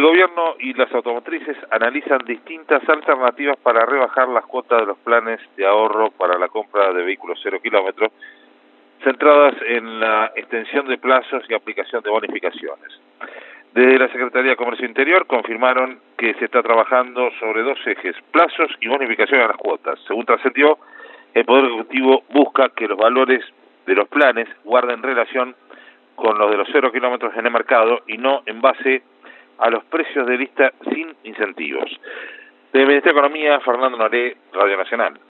gobierno y las automotrices analizan distintas alternativas para rebajar las cuotas de los planes de ahorro para la compra de vehículos 0 kilómetros, centradas en la extensión de plazos y aplicación de bonificaciones. Desde la Secretaría de Comercio Interior confirmaron que se está trabajando sobre dos ejes, plazos y bonificación a las cuotas. Según trascendió, el Poder Ejecutivo busca que los valores de los planes guarden relación con los de los 0 kilómetros en el mercado y no en base a los precios de lista sin incentivos. Del Ministerio de Economía, Fernando Noré, Radio Nacional.